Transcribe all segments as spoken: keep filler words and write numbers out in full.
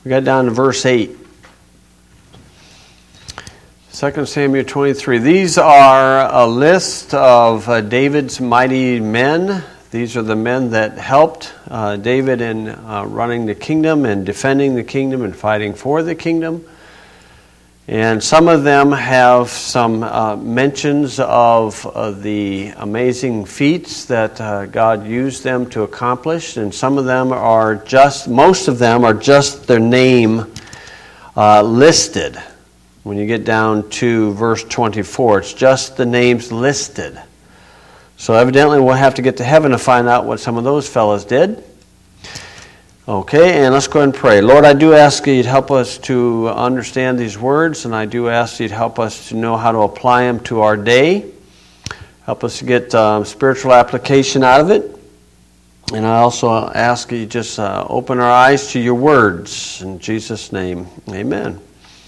We got down to verse eight. Second Samuel twenty-three. These are a list of uh, David's mighty men. These are the men that helped uh, David in uh, running the kingdom and defending the kingdom and fighting for the kingdom. And some of them have some uh, mentions of uh, the amazing feats that uh, God used them to accomplish. And some of them are just, most of them are just their name uh, listed. When you get down to verse twenty-four, it's just the names listed. So evidently we'll have to get to heaven to find out what some of those fellas did. Okay, and let's go ahead and pray. Lord, I do ask that you'd help us to understand these words, and I do ask that you'd help us to know how to apply them to our day. Help us to get um, spiritual application out of it. And I also ask that you just uh, open our eyes to your words. In Jesus' name, amen.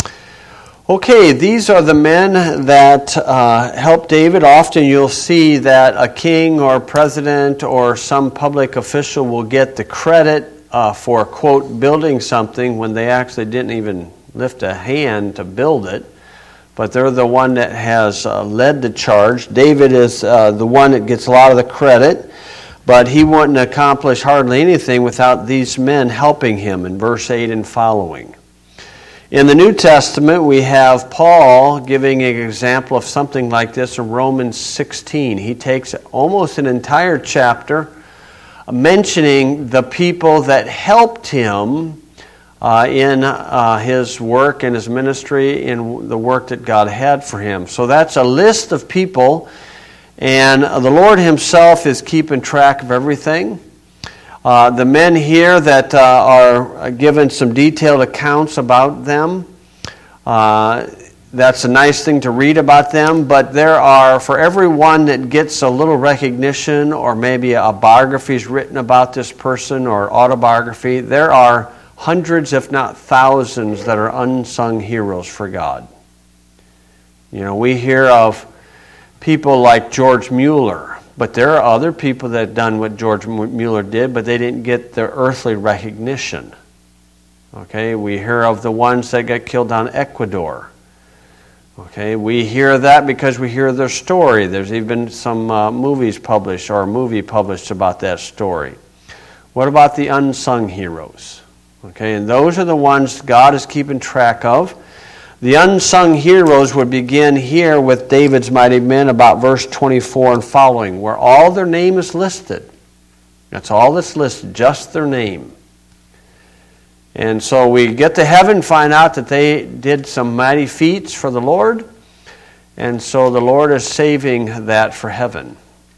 Okay, these are the men that uh, helped David. Often you'll see that a king or president or some public official will get the credit uh, for, quote, building something when they actually didn't even lift a hand to build it. But they're the one that has uh, led the charge. David is uh, the one that gets a lot of the credit, but he wouldn't accomplish hardly anything without these men helping him in verse eight and following. In the New Testament, we have Paul giving an example of something like this in Romans sixteen. He takes almost an entire chapter mentioning the people that helped him uh, in uh, his work and his ministry, in the work that God had for him. So that's a list of people, and the Lord himself is keeping track of everything. Uh, the men here that uh, are given some detailed accounts about them, uh, that's a nice thing to read about them, but there are, for everyone that gets a little recognition or maybe a biography is written about this person or autobiography, there are hundreds if not thousands that are unsung heroes for God. You know, we hear of people like George Mueller. But there are other people that have done what George Mueller did, but they didn't get their earthly recognition. Okay, we hear of the ones that got killed down in Ecuador. Okay, we hear that because we hear their story. There's even some uh, movies published or a movie published about that story. What about the unsung heroes? Okay, and those are the ones God is keeping track of. The unsung heroes would begin here with David's mighty men, about verse twenty-four and following, where all their name is listed. That's all that's listed, just their name. And so we get to heaven, find out that they did some mighty feats for the Lord, and so the Lord is saving that for heaven.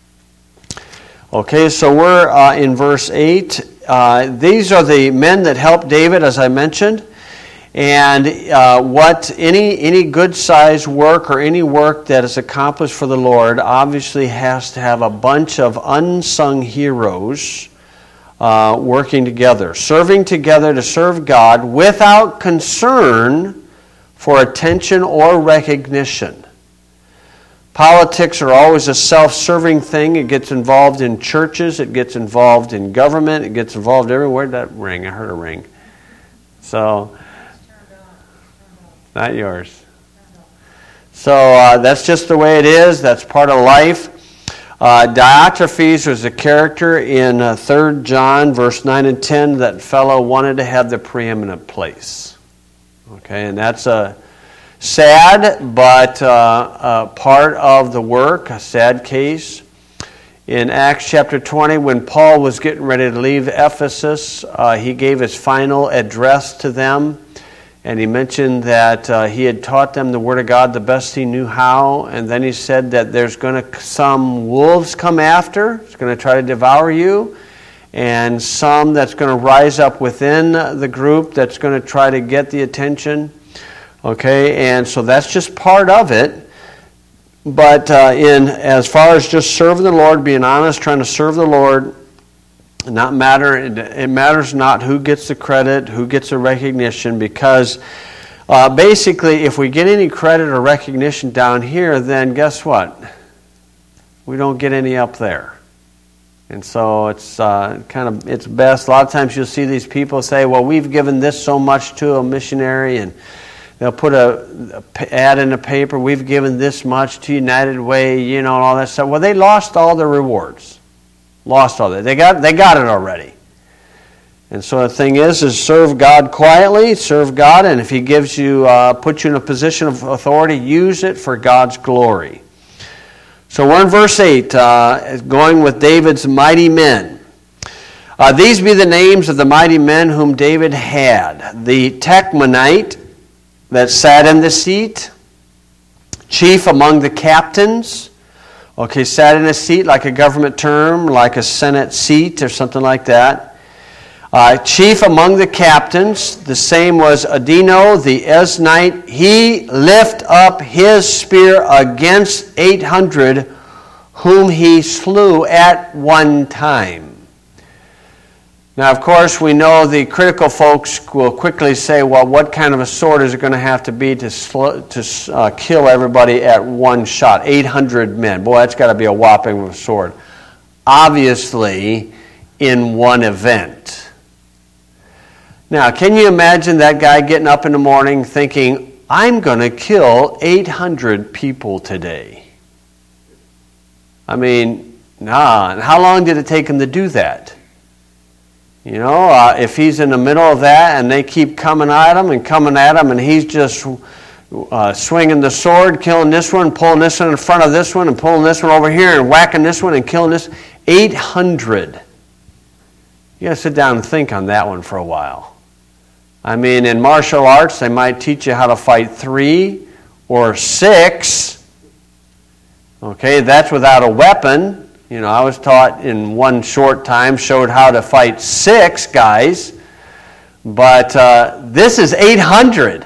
Okay, so we're uh, in verse eight. Uh, these are the men that helped David, as I mentioned. And uh, what any any good-sized work or any work that is accomplished for the Lord obviously has to have a bunch of unsung heroes uh, working together, serving together to serve God without concern for attention or recognition. Politics are always a self-serving thing. It gets involved in churches. It gets involved in government. It gets involved everywhere. That ring, I heard a ring. So... Not yours. So uh, that's just the way it is. That's part of life. Uh, Diotrephes was a character in uh, Third John, verse nine and ten. That fellow wanted to have the preeminent place. Okay, and that's a sad but uh, uh, part of the work, a sad case. In Acts chapter twenty, when Paul was getting ready to leave Ephesus, uh, he gave his final address to them. And he mentioned that uh, he had taught them the Word of God the best he knew how. And then he said that there's going to some wolves come after. It's going to try to devour you. And some that's going to rise up within the group that's going to try to get the attention. Okay, and so that's just part of it. But uh, in as far as just serving the Lord, being honest, trying to serve the Lord, Not matter. It matters not who gets the credit, who gets the recognition, because uh, basically, if we get any credit or recognition down here, then guess what? We don't get any up there. And so it's uh, kind of, it's best. A lot of times you'll see these people say, well, we've given this so much to a missionary, and they'll put a, a ad in the paper, we've given this much to United Way, you know, and all that stuff. Well, they lost all their rewards. Lost all that. They got, they got it already. And so the thing is, is serve God quietly, serve God, and if He gives you, uh, puts you in a position of authority, use it for God's glory. So we're in verse eight, uh, going with David's mighty men. Uh, these be the names of the mighty men whom David had. The Tachmonite that sat in the seat, chief among the captains. Okay, sat in a seat like a government term, like a Senate seat or something like that. Uh, chief among the captains, the same was Adino the Eznite. He lift up his spear against eight hundred, whom he slew at one time. Now, of course, we know the critical folks will quickly say, well, what kind of a sword is it going to have to be to sl- to uh, kill everybody at one shot? eight hundred men. Boy, that's got to be a whopping of a sword. Obviously, in one event. Now, can you imagine that guy getting up in the morning thinking, I'm going to kill eight hundred people today? I mean, nah. And how long did it take him to do that? You know, uh, if he's in the middle of that and they keep coming at him and coming at him and he's just uh, swinging the sword, killing this one, pulling this one in front of this one and pulling this one over here and whacking this one and killing this. eight hundred. You got to sit down and think on that one for a while. I mean, in martial arts, they might teach you how to fight three or six. Okay, that's without a weapon. You know, I was taught in one short time, showed how to fight six guys. But uh, this is eight hundred.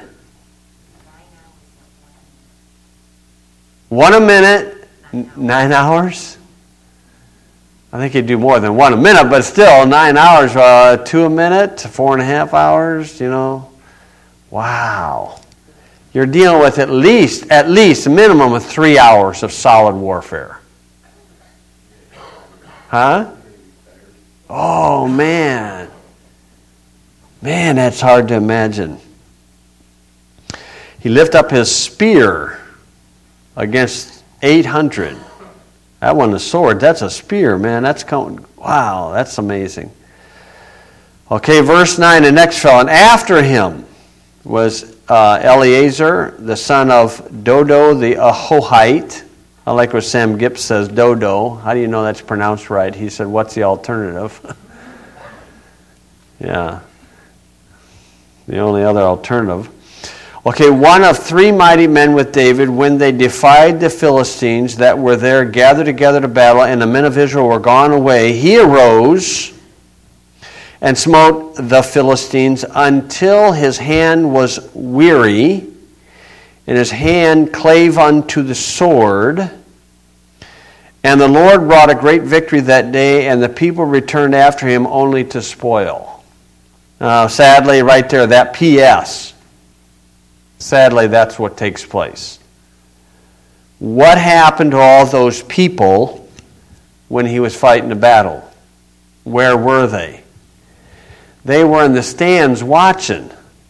One a minute, nine hours? I think he'd do more than one a minute, but still, nine hours, uh, two a minute, four and a half hours, you know. Wow. You're dealing with at least, at least a minimum of three hours of solid warfare. Huh? Oh, man. Man, that's hard to imagine. He lifted up his spear against eight hundred. That wasn't a sword, that's a spear, man. That's coming. Wow, that's amazing. Okay, verse nine, the next fellow. And after him was uh, Eleazar, the son of Dodo the Ahohite. I like what Sam Gibbs says, Dodo. How do you know that's pronounced right? He said, what's the alternative? Yeah. The only other alternative. Okay, one of three mighty men with David when they defied the Philistines that were there gathered together to battle, and the men of Israel were gone away. He arose and smote the Philistines until his hand was weary, and his hand clave unto the sword. And the Lord wrought a great victory that day, and the people returned after him only to spoil. Uh, sadly, right there, that P S Sadly, that's what takes place. What happened to all those people when he was fighting the battle? Where were they? They were in the stands watching.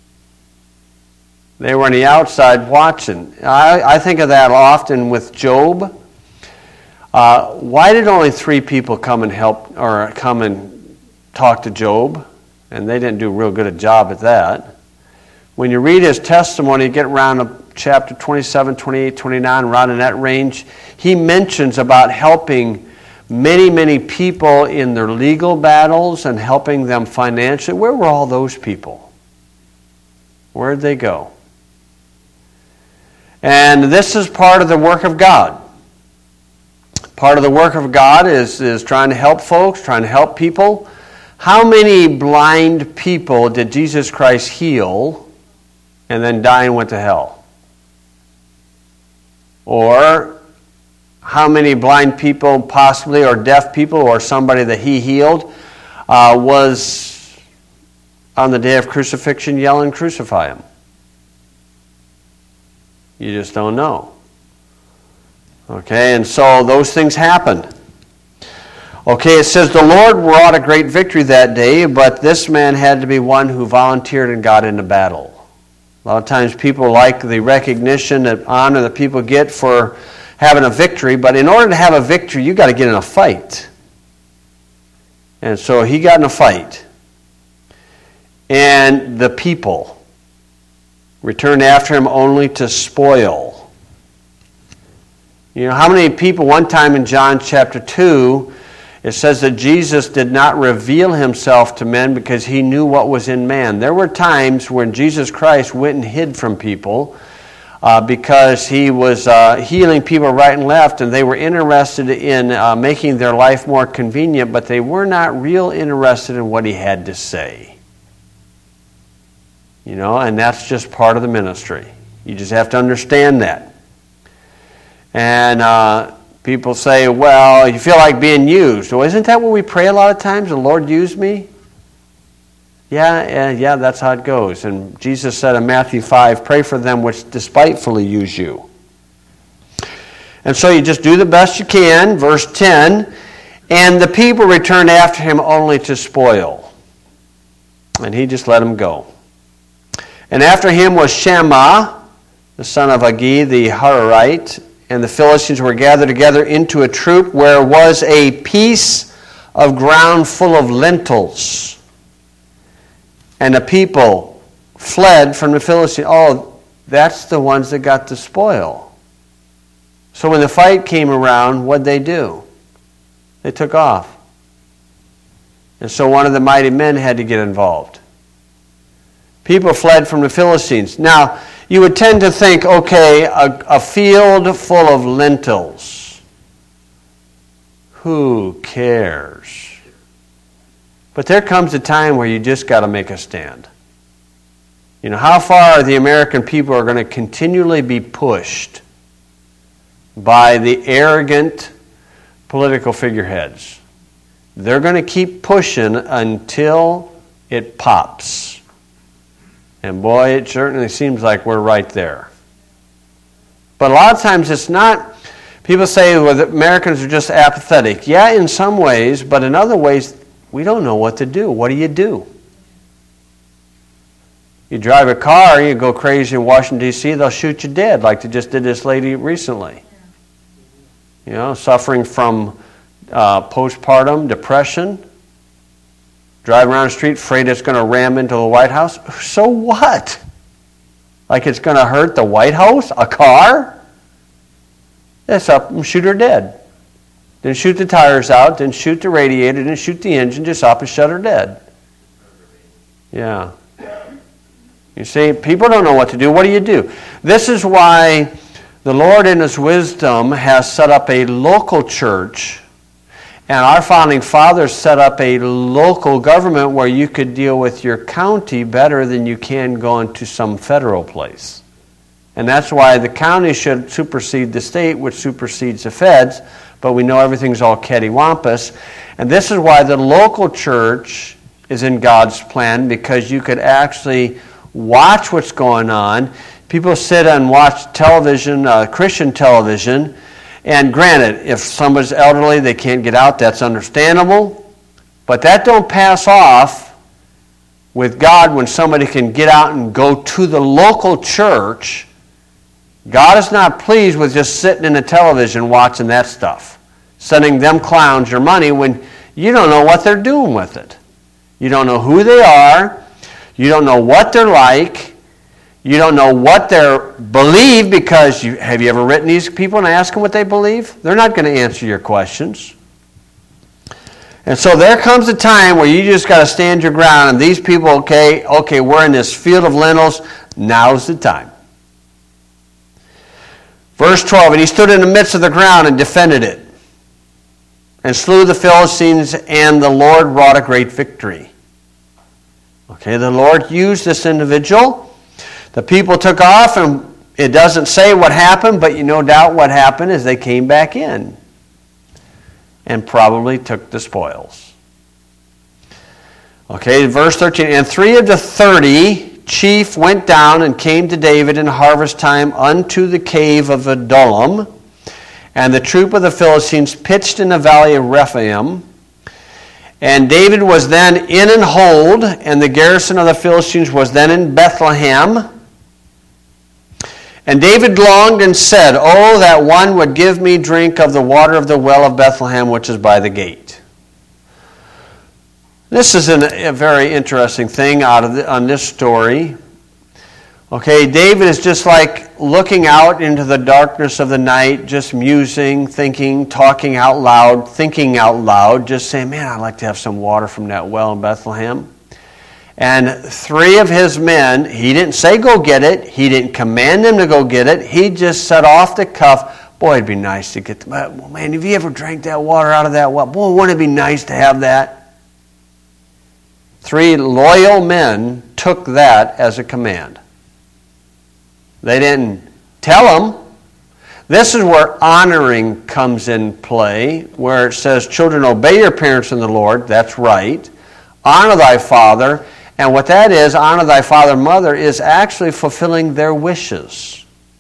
They were on the outside watching. I, I think of that often with Job. Uh, why did only three people come and help or come and talk to Job? And they didn't do a real good a job at that. When you read his testimony, you get around to chapter twenty-seven, twenty-eight, twenty-nine, around in that range, he mentions about helping many, many people in their legal battles and helping them financially. Where were all those people? Where did they go? And this is part of the work of God. Part of the work of God is, is trying to help folks, trying to help people. How many blind people did Jesus Christ heal and then die and went to hell? Or how many blind people possibly, or deaf people, or somebody that he healed uh, was on the day of crucifixion yelling, crucify him? You just don't know. Okay, and so those things happened. Okay, it says the Lord wrought a great victory that day, but this man had to be one who volunteered and got into battle. A lot of times people like the recognition and honor that people get for having a victory, but in order to have a victory, you've got to get in a fight. And so he got in a fight. And the people returned after him only to spoil. You know, how many people, one time in John chapter two, it says that Jesus did not reveal himself to men because he knew what was in man. There were times when Jesus Christ went and hid from people uh, because he was uh, healing people right and left, and they were interested in uh, making their life more convenient, but they were not real interested in what he had to say. You know, and that's just part of the ministry. You just have to understand that. And uh, people say, well, you feel like being used. Well, isn't that what we pray a lot of times? The Lord used me? Yeah, yeah, yeah, that's how it goes. And Jesus said in Matthew five, pray for them which despitefully use you. And so you just do the best you can. Verse ten, and the people returned after him only to spoil. And he just let them go. And after him was Shammah, the son of Agee, the Hararite, and the Philistines were gathered together into a troop where was a piece of ground full of lentils. And the people fled from the Philistines. Oh, that's the ones that got the spoil. So when the fight came around, what'd they do? They took off. And so one of the mighty men had to get involved. People fled from the Philistines. Now, you would tend to think, okay, a, a field full of lentils. Who cares? But there comes a time where you just got to make a stand. You know, how far the American people are going to continually be pushed by the arrogant political figureheads. They're going to keep pushing until it pops. And boy, it certainly seems like we're right there. But a lot of times it's not. People say, well, the Americans are just apathetic. Yeah, in some ways, but in other ways, we don't know what to do. What do you do? You drive a car, you go crazy in Washington, D C, they'll shoot you dead, like they just did this lady recently. You know, suffering from uh, postpartum depression. Drive around the street, afraid it's going to ram into the White House. So what? Like it's going to hurt the White House? A car? That's up and shoot her dead. Then shoot the tires out, then shoot the radiator, then shoot the engine, just up and shut her dead. Yeah. You see, people don't know what to do. What do you do? This is why the Lord in His wisdom has set up a local church. And our founding fathers set up a local government where you could deal with your county better than you can going to some federal place. And that's why the county should supersede the state, which supersedes the feds, but we know everything's all cattywampus. And this is why the local church is in God's plan, because you could actually watch what's going on. People sit and watch television, uh, Christian television. And granted, if somebody's elderly, they can't get out, that's understandable. But that don't pass off with God when somebody can get out and go to the local church. God is not pleased with just sitting in the television watching that stuff, sending them clowns your money when you don't know what they're doing with it. You don't know who they are. You don't know what they're like. You don't know what they believe, because you, have you ever written these people and asked them what they believe? They're not going to answer your questions. And so there comes a time where you just got to stand your ground, and these people, okay, okay, we're in this field of lentils. Now's the time. Verse twelve, and he stood in the midst of the ground and defended it, and slew the Philistines, and the Lord wrought a great victory. Okay, the Lord used this individual. The people took off, and it doesn't say what happened, but you no doubt what happened is they came back in and probably took the spoils. Okay, verse thirteen, and three of the thirty chief went down and came to David in harvest time unto the cave of Adullam, and the troop of the Philistines pitched in the valley of Rephaim, And David was then in an hold, and the garrison of the Philistines was then in Bethlehem. And David longed and said, "Oh, that one would give me drink of the water of the well of Bethlehem, which is by the gate." This is an, a very interesting thing out of the, on this story. Okay, David is just like looking out into the darkness of the night, just musing, thinking, talking out loud, thinking out loud, just saying, "Man, I'd like to have some water from that well in Bethlehem." And three of his men, he didn't say go get it, he didn't command them to go get it, he just said off the cuff, "Boy, it'd be nice to get, the, well, man, have you ever drank that water out of that well? Boy, wouldn't it be nice to have that?" Three loyal men took that as a command. They didn't tell them. This is where honoring comes in play, where it says, "Children, obey your parents in the Lord." That's right. Honor thy father. And what that is, honor thy father and mother, is actually fulfilling their wishes,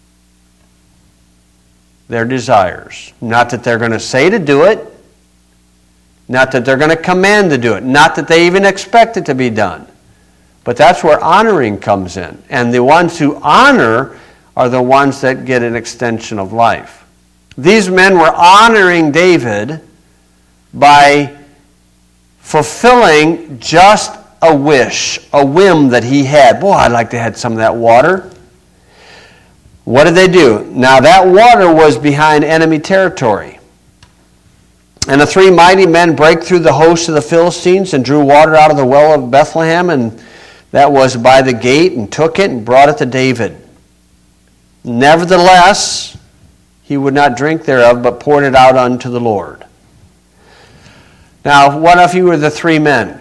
their desires. Not that they're going to say to do it, not that they're going to command to do it, not that they even expect it to be done. But that's where honoring comes in. And the ones who honor are the ones that get an extension of life. These men were honoring David by fulfilling just a wish, a whim that he had. "Boy, I'd like to have some of that water." What did they do? Now that water was behind enemy territory. "And the three mighty men brake through the host of the Philistines and drew water out of the well of Bethlehem, and that was by the gate, and took it and brought it to David. Nevertheless, he would not drink thereof, but poured it out unto the Lord." Now, what if you were the three men?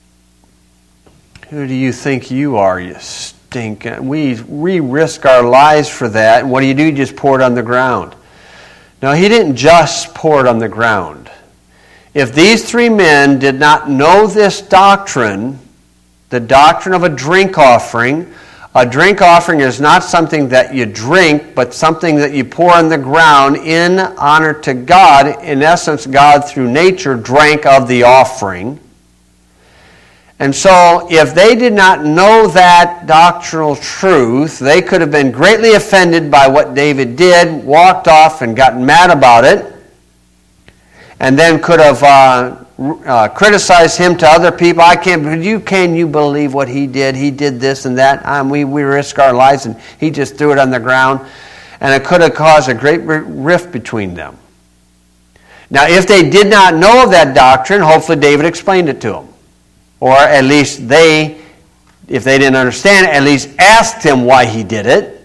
Who do you think you are, you stink? We, we risk our lives for that, and what do you do? You just pour it on the ground. Now, he didn't just pour it on the ground. If these three men did not know this doctrine, the doctrine of a drink offering, a drink offering is not something that you drink, but something that you pour on the ground in honor to God. In essence, God, through nature, drank of the offering. And so, if they did not know that doctrinal truth, they could have been greatly offended by what David did, walked off and gotten mad about it, and then could have uh, uh, criticized him to other people. "I can't, you can you believe what he did? He did this and that. Um, we, we risk our lives, and he just threw it on the ground." And it could have caused a great rift between them. Now, if they did not know of that doctrine, hopefully David explained it to them. Or at least they, if they didn't understand it, at least asked him why he did it.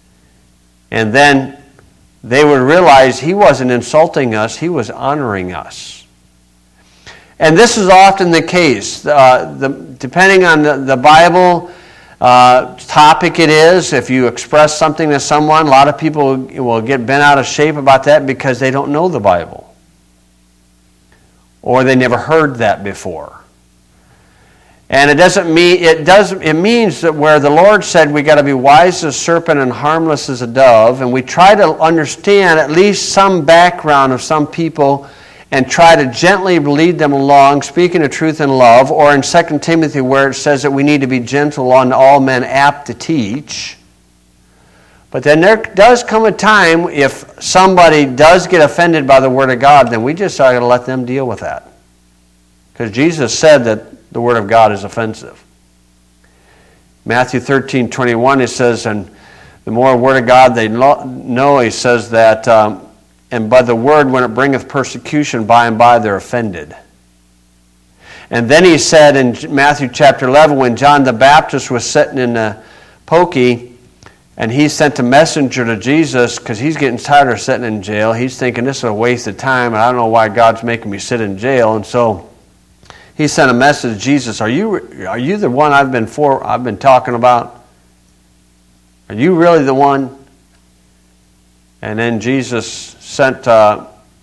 And then they would realize he wasn't insulting us, he was honoring us. And this is often the case. Uh, the, depending on the, the Bible uh, topic it is, if you express something to someone, a lot of people will get bent out of shape about that because they don't know the Bible. Or they never heard that before. And it doesn't mean it does it means that where the Lord said we got to be wise as a serpent and harmless as a dove, and we try to understand at least some background of some people and try to gently lead them along, speaking the truth in love, or in Second Timothy where it says that we need to be gentle on all men, apt to teach. But then there does come a time if somebody does get offended by the Word of God, then we just ought to let them deal with that. Because Jesus said that the Word of God is offensive. Matthew thirteen twenty-one, it says, and the more Word of God they know, he says that, um, and by the Word, when it bringeth persecution, by and by they're offended. And then he said in Matthew chapter eleven, when John the Baptist was sitting in the pokey, and he sent a messenger to Jesus, because he's getting tired of sitting in jail. He's thinking, this is a waste of time, and I don't know why God's making me sit in jail. And so he sent a message to Jesus, are you are you the one I've been for I've been talking about? Are you really the one? And then Jesus sent a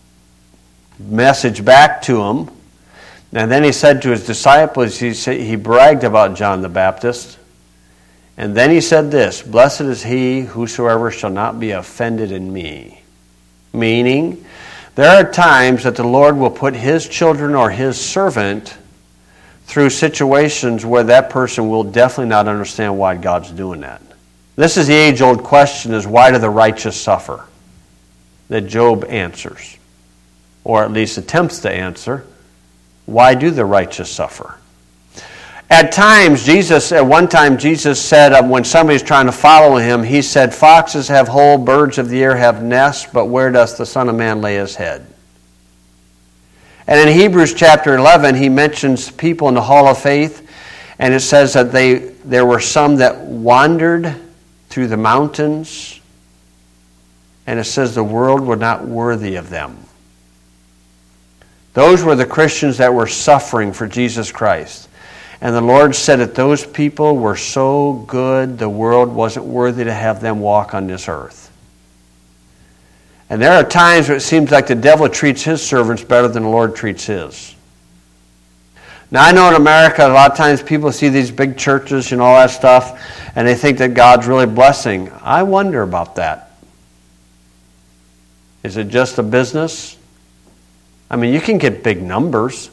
message back to him. And then he said to his disciples, he said, he bragged about John the Baptist. And then he said this, blessed is he whosoever shall not be offended in me. Meaning There are times that the Lord will put His children or His servant through situations where that person will definitely not understand why God's doing that. This is the age-old question, is why do the righteous suffer? That Job answers, or at least attempts to answer. Why do the righteous suffer? At times, Jesus, at one time, Jesus said uh, when somebody's trying to follow Him, He said, foxes have holes, birds of the air have nests, but where does the Son of Man lay His head? And in Hebrews chapter eleven, He mentions people in the hall of faith, and it says that they there were some that wandered through the mountains, and it says the world was not worthy of them. Those were the Christians that were suffering for Jesus Christ. And the Lord said that those people were so good, the world wasn't worthy to have them walk on this earth. And there are times where it seems like the devil treats his servants better than the Lord treats his. Now, I know in America, a lot of times people see these big churches and all that stuff, and they think that God's really blessing. I wonder about that. Is it just a business? I mean, you can get big numbers,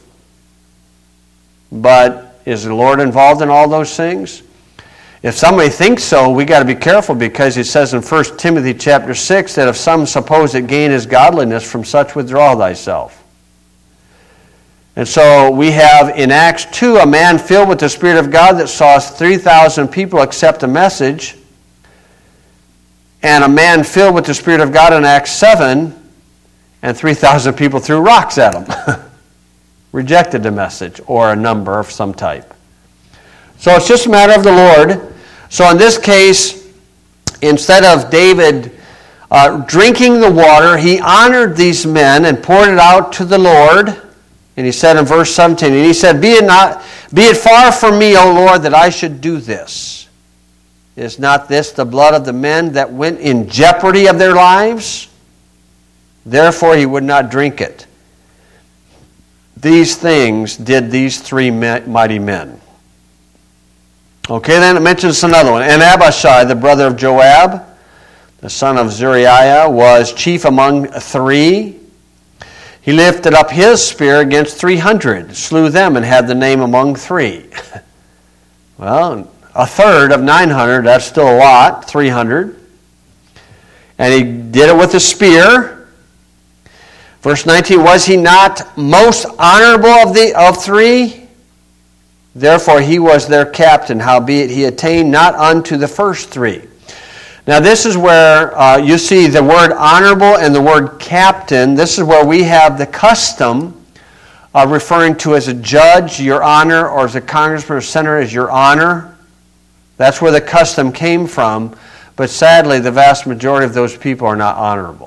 but is the Lord involved in all those things? If somebody thinks so, we got to be careful, because it says in First Timothy chapter six that if some suppose that gain is godliness, from such withdraw thyself. And so we have in Acts two a man filled with the Spirit of God that saw three thousand people accept a message, and a man filled with the Spirit of God in Acts seven, and three thousand people threw rocks at him. Rejected the message, or a number of some type. So it's just a matter of the Lord. So in this case, instead of David uh, drinking the water, he honored these men and poured it out to the Lord. And he said in verse seventeen, and he said, Be it not, be it far from me, O Lord, that I should do this. Is not this the blood of the men that went in jeopardy of their lives? Therefore he would not drink it. These things did these three mighty men. Okay, then it mentions another one. And Abishai, the brother of Joab, the son of Zeruiah, was chief among three. He lifted up his spear against three hundred, slew them, and had the name among three. Well, a third of nine hundred, that's still a lot, three hundred. And he did it with a spear. Verse nineteen, was he not most honorable of the of three? Therefore he was their captain, howbeit he attained not unto the first three. Now this is where uh, you see the word honorable and the word captain. This is where we have the custom of referring to as a judge, your honor, or as a congressman or senator as your honor. That's where the custom came from. But sadly, the vast majority of those people are not honorable.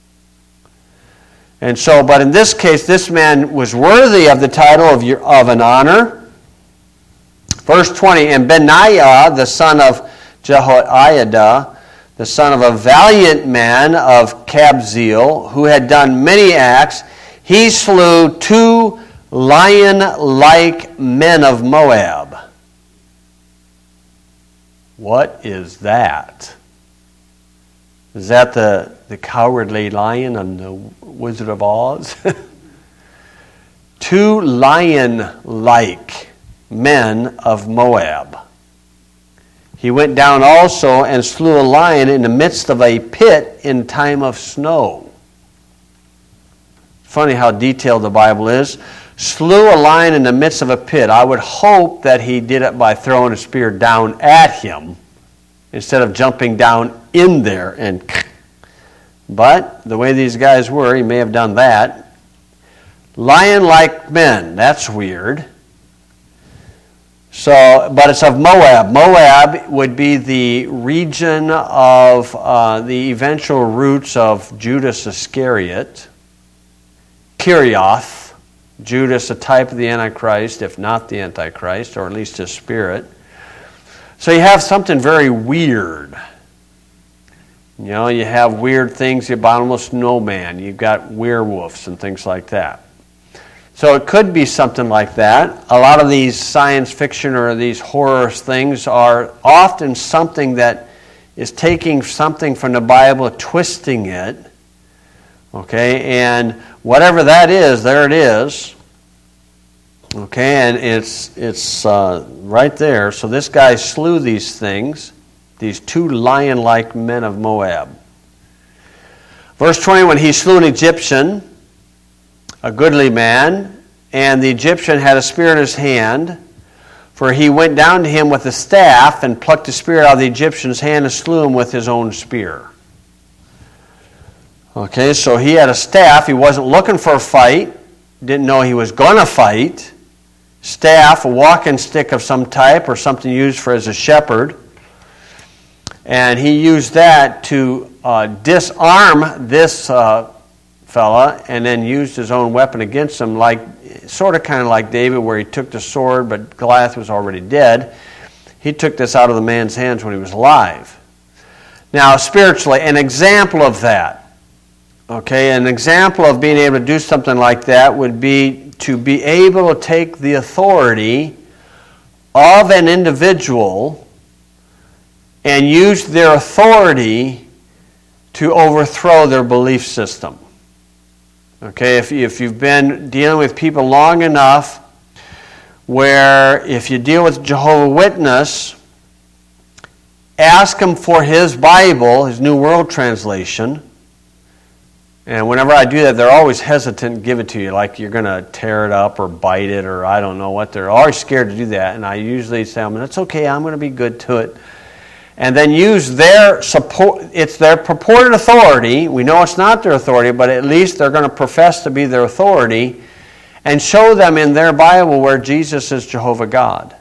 And so, but in this case, this man was worthy of the title of, your, of an honor. Verse twenty, and Benaiah, the son of Jehoiada, the son of a valiant man of Kabzeel, who had done many acts, he slew two lion-like men of Moab. What is that? Is that the, the cowardly lion on the Wizard of Oz? Two lion-like men of Moab. He went down also and slew a lion in the midst of a pit in time of snow. Funny how detailed the Bible is. Slew a lion in the midst of a pit. I would hope that he did it by throwing a spear down at him instead of jumping down in there. And but the way these guys were, he may have done that. Lion-like men. That's weird. So, but it's of Moab. Moab would be the region of uh, the eventual roots of Judas Iscariot. Kirioth, Judas, a type of the Antichrist, if not the Antichrist, or at least his spirit. So you have something very weird. You know, you have weird things, the abominable snowman, you've got werewolves and things like that. So it could be something like that. A lot of these science fiction or these horror things are often something that is taking something from the Bible, twisting it, Okay, and whatever that is, there it is. Okay, and it's it's uh, right there. So this guy slew these things, these two lion-like men of Moab. Verse twenty, when he slew an Egyptian, a goodly man, and the Egyptian had a spear in his hand, for he went down to him with a staff and plucked the spear out of the Egyptian's hand and slew him with his own spear. Okay, so he had a staff. He wasn't looking for a fight. Didn't know he was going to fight. Staff, a walking stick of some type or something used for as a shepherd. And he used that to uh, disarm this uh, fella and then used his own weapon against him, like sort of kind of like David, where he took the sword, but Goliath was already dead. He took this out of the man's hands when he was alive. Now, spiritually, an example of that. Okay, an example of being able to do something like that would be to be able to take the authority of an individual and use their authority to overthrow their belief system. Okay, if, if you've been dealing with people long enough where if you deal with Jehovah's Witness, ask him for his Bible, his New World Translation. And whenever I do that, they're always hesitant to give it to you, like you're going to tear it up or bite it or I don't know what. They're always scared to do that. And I usually say, that's okay, I'm going to be good to it. And then use their support. It's their purported authority. We know it's not their authority, but at least they're going to profess to be their authority and show them in their Bible where Jesus is Jehovah God.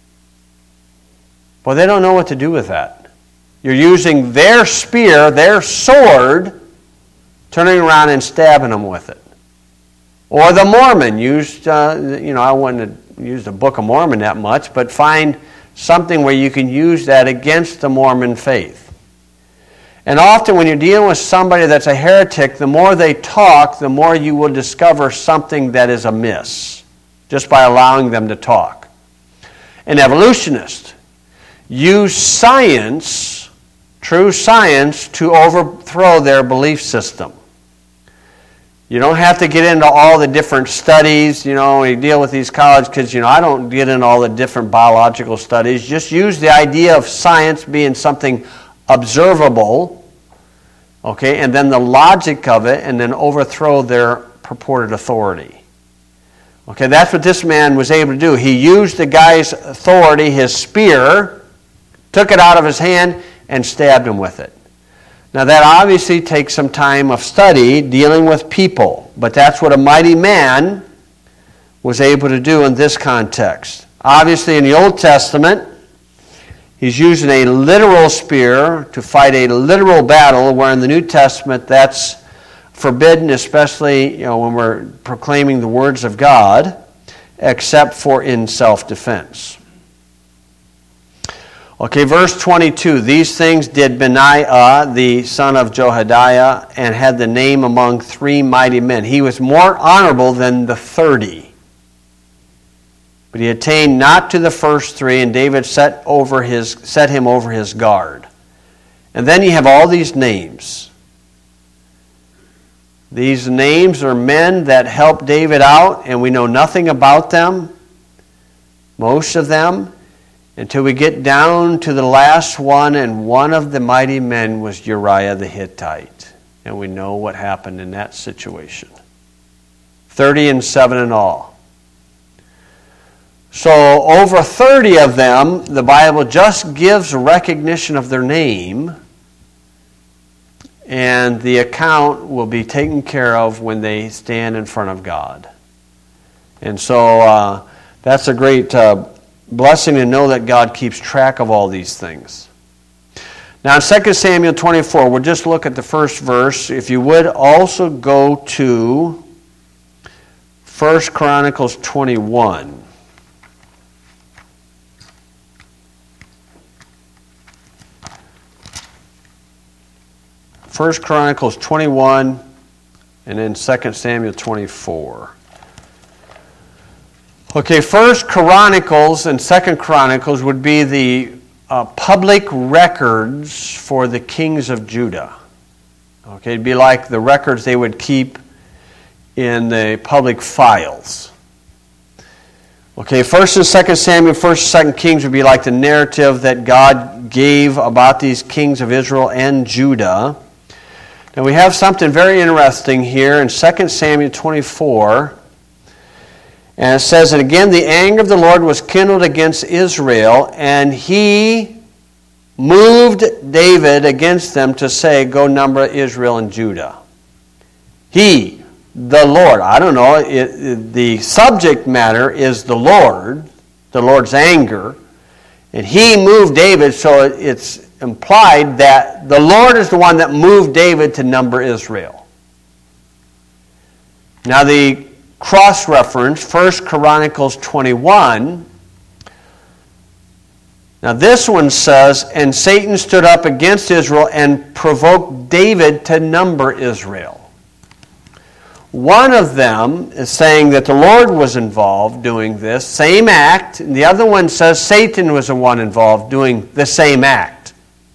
Well, they don't know what to do with that. You're using their spear, their sword, turning around and stabbing them with it. Or the Mormon used, uh, you know, I wouldn't have used the Book of Mormon that much, but find something where you can use that against the Mormon faith. And often when you're dealing with somebody that's a heretic, the more they talk, the more you will discover something that is amiss, just by allowing them to talk. An evolutionist use science, true science, to overthrow their belief system. You don't have to get into all the different studies, you know, when you deal with these college kids, you know, I don't get into all the different biological studies. Just use the idea of science being something observable, okay, and then the logic of it, and then overthrow their purported authority. Okay, that's what this man was able to do. He used the guy's authority, his spear, took it out of his hand, and stabbed him with it. Now that obviously takes some time of study dealing with people, but that's what a mighty man was able to do in this context. Obviously in the Old Testament, he's using a literal spear to fight a literal battle, where in the New Testament that's forbidden, especially you know, when we're proclaiming the words of God, except for in self-defense. Okay, verse twenty-two. These things did Benaiah, the son of Jehoiada, and had the name among three mighty men. He was more honorable than the thirty. But he attained not to the first three, and David set over his set him over his guard. And then you have all these names. These names are men that helped David out, and we know nothing about them, most of them, until we get down to the last one, and one of the mighty men was Uriah the Hittite. And we know what happened in that situation. Thirty and seven in all. So over thirty of them, the Bible just gives recognition of their name, and the account will be taken care of when they stand in front of God. And so uh, that's a great uh, blessing to know that God keeps track of all these things. Now in Second Samuel twenty-four, we'll just look at the first verse. If you would also go to First Chronicles twenty-one. First Chronicles twenty-one, and then Second Samuel twenty-four. Okay, First Chronicles and Second Chronicles would be the uh, public records for the kings of Judah. Okay, it'd be like the records they would keep in the public files. Okay, First and Second Samuel, First and Second Kings would be like the narrative that God gave about these kings of Israel and Judah. Now we have something very interesting here in Second Samuel twenty-four. And it says, and again the anger of the Lord was kindled against Israel, and he moved David against them to say, go number Israel and Judah. He, the Lord. I don't know, it, it, the subject matter is the Lord, the Lord's anger. And he moved David, so it's implied that the Lord is the one that moved David to number Israel. Now the cross-reference, First Chronicles twenty-one. Now this one says, and Satan stood up against Israel and provoked David to number Israel. One of them is saying that the Lord was involved doing this same act, and the other one says Satan was the one involved doing the same act.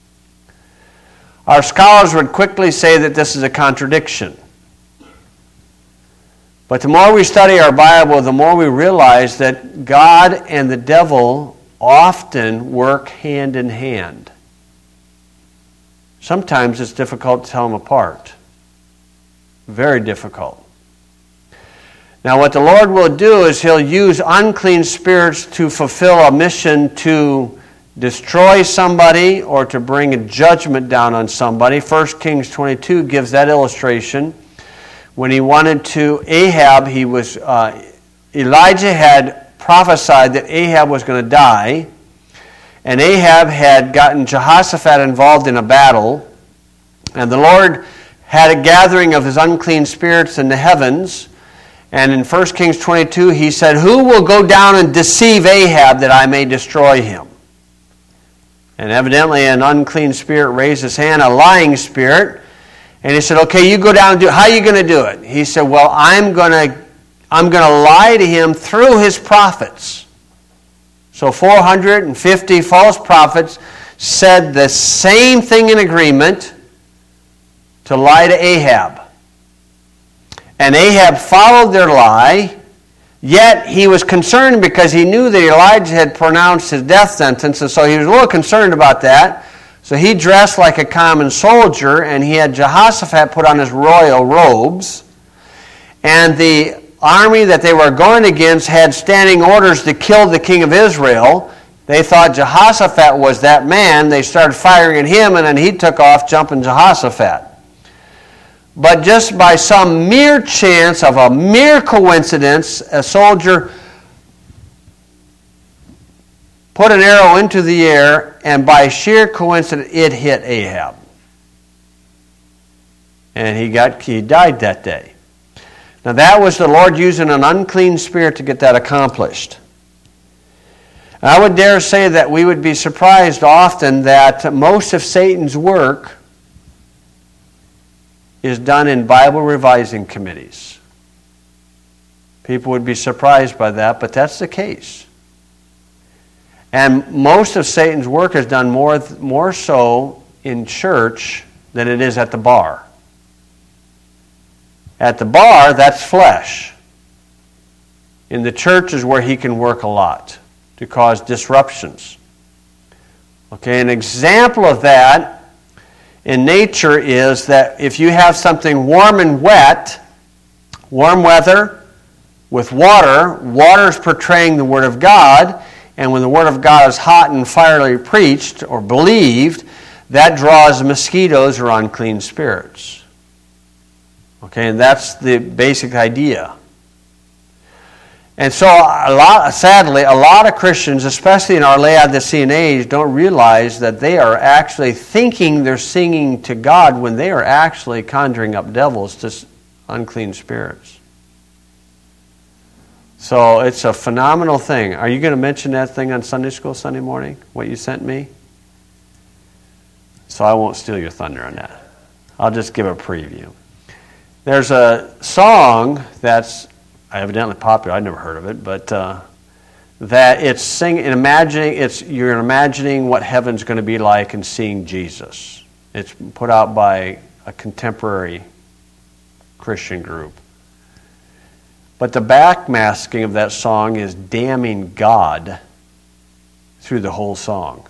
Our scholars would quickly say that this is a contradiction. But the more we study our Bible, the more we realize that God and the devil often work hand in hand. Sometimes it's difficult to tell them apart. Very difficult. Now what the Lord will do is He'll use unclean spirits to fulfill a mission to destroy somebody or to bring a judgment down on somebody. First Kings twenty-two gives that illustration. When he wanted to, Ahab, he was, uh, Elijah had prophesied that Ahab was going to die, and Ahab had gotten Jehoshaphat involved in a battle, and the Lord had a gathering of his unclean spirits in the heavens, and in First Kings twenty-two he said, who will go down and deceive Ahab that I may destroy him? And evidently an unclean spirit raised his hand, a lying spirit, and he said, okay, you go down and do it. How are you going to do it? He said, well, I'm going to I'm going to lie to him through his prophets. So four hundred fifty false prophets said the same thing in agreement to lie to Ahab. And Ahab followed their lie, yet he was concerned because he knew that Elijah had pronounced his death sentence, and so he was a little concerned about that. So he dressed like a common soldier, and he had Jehoshaphat put on his royal robes. And the army that they were going against had standing orders to kill the king of Israel. They thought Jehoshaphat was that man. They started firing at him, and then he took off jumping Jehoshaphat. But just by some mere chance of a mere coincidence, a soldier put an arrow into the air, and by sheer coincidence, it hit Ahab. And he got he died that day. Now that was the Lord using an unclean spirit to get that accomplished. And I would dare say that we would be surprised often that most of Satan's work is done in Bible revising committees. People would be surprised by that, but that's the case. And most of Satan's work is done more, more so in church than it is at the bar. At the bar, that's flesh. In the church is where he can work a lot to cause disruptions. Okay, an example of that in nature is that if you have something warm and wet, warm weather with water, water is portraying the Word of God, and when the Word of God is hot and fierily preached or believed, that draws mosquitoes or unclean spirits. Okay, and that's the basic idea. And so, a lot, sadly, a lot of Christians, especially in our Laodicean age, don't realize that they are actually thinking they're singing to God when they are actually conjuring up devils to unclean spirits. So it's a phenomenal thing. Are you going to mention that thing on Sunday school Sunday morning, what you sent me? So I won't steal your thunder on that. I'll just give a preview. There's a song that's evidently popular. I've never heard of it, but uh, that it's singing, imagining. It's you're imagining what heaven's going to be like and seeing Jesus. It's put out by a contemporary Christian group. But the backmasking of that song is damning God through the whole song.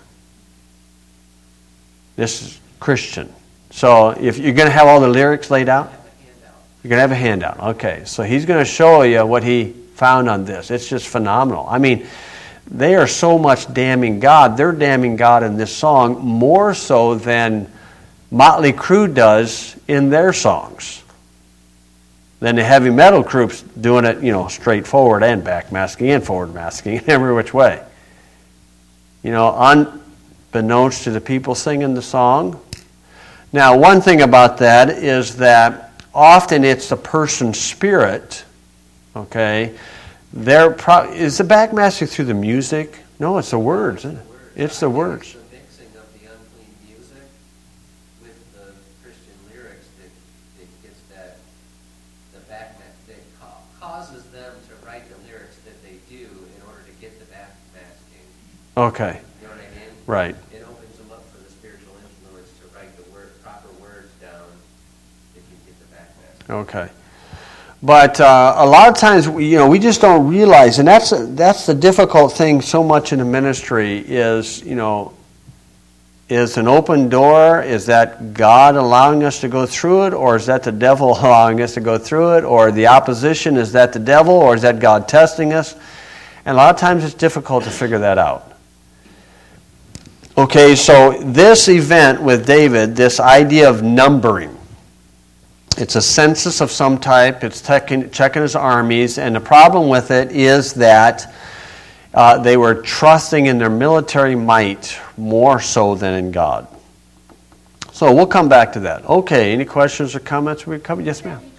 This is Christian. So if you're going to have all the lyrics laid out? You're going to have a handout. Okay, so he's going to show you what he found on this. It's just phenomenal. I mean, they are so much damning God. They're damning God in this song more so than Motley Crue does in their songs. Than the heavy metal groups doing it, you know, straightforward and backmasking and forward masking in every which way. You know, unbeknownst to the people singing the song. Now, one thing about that is that often it's the person's spirit, okay? They're pro- is the backmasking through the music? No, it's the words. Isn't it? It's the words. It's the mixing of the unclean music with the Christian lyrics that, that gets that, the backmask, that ca- causes them to write the lyrics that they do in order to get the backmasking. Okay. You know what I mean? Right. It opens them up for the spiritual influence to write the word, proper words down that can get the backmasking. Okay. But uh, a lot of times, we, you know, we just don't realize, and that's that's the difficult thing so much in the ministry is, you know, is an open door, is that God allowing us to go through it, or is that the devil allowing us to go through it, or the opposition, is that the devil, or is that God testing us? And a lot of times it's difficult to figure that out. Okay, so this event with David, this idea of numbering, it's a census of some type. It's checking, checking his armies. And the problem with it is that uh, they were trusting in their military might more so than in God. So we'll come back to that. Okay, any questions or comments? We come? Yes, ma'am.